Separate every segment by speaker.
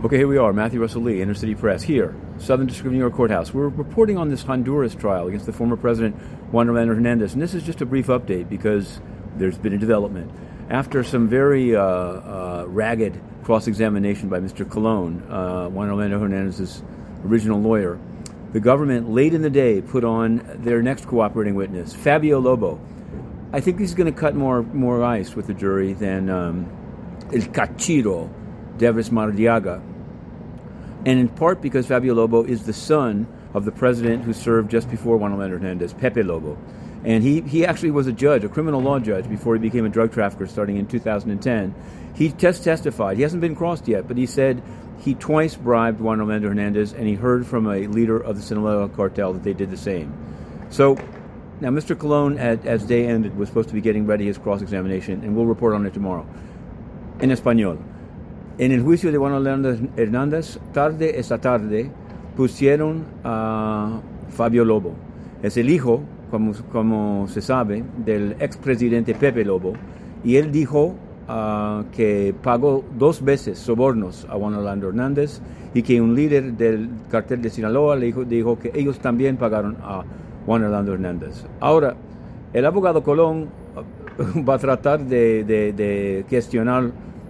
Speaker 1: Okay, here we are, Matthew Russell Lee, Inner City Press, here, Southern District of New York Courthouse. We're reporting on this Honduras trial against the former president, Juan Orlando Hernandez. And this is just a brief update because there's been a development. After some very ragged cross-examination by Mr. Colon, Juan Orlando Hernandez's original lawyer, the government late in the day put on their next cooperating witness, Fabio Lobo. I think he's going to cut more ice with the jury than El Cachiro, Davis Maradiaga. And in part because Fabio Lobo is the son of the president who served just before Juan Orlando Hernandez, Pepe Lobo. And he actually was a judge, a criminal law judge, before he became a drug trafficker starting in 2010. He testified. He hasn't been crossed yet, but he said he twice bribed Juan Orlando Hernandez, and he heard from a leader of the Sinaloa cartel that they did the same. So now Mr. Colon, as day ended, was supposed to be getting ready his cross-examination, and we'll report on it tomorrow. En español. En el juicio de Juan Orlando Hernández, esta tarde, pusieron a Fabio Lobo. Es el hijo, como se sabe, del expresidente Pepe Lobo, y él dijo que pagó 2 veces sobornos a Juan Orlando Hernández y que un líder del cartel de Sinaloa le dijo que ellos también pagaron a Juan Orlando Hernández. Ahora, el abogado Colón va a tratar de cuestionar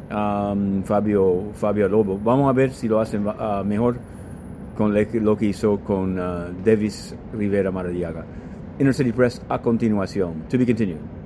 Speaker 1: Fabio Lobo. Vamos a ver si lo hacen mejor con lo que hizo con Davis Rivera Maradiaga. Inner City Press a continuación. To be continued.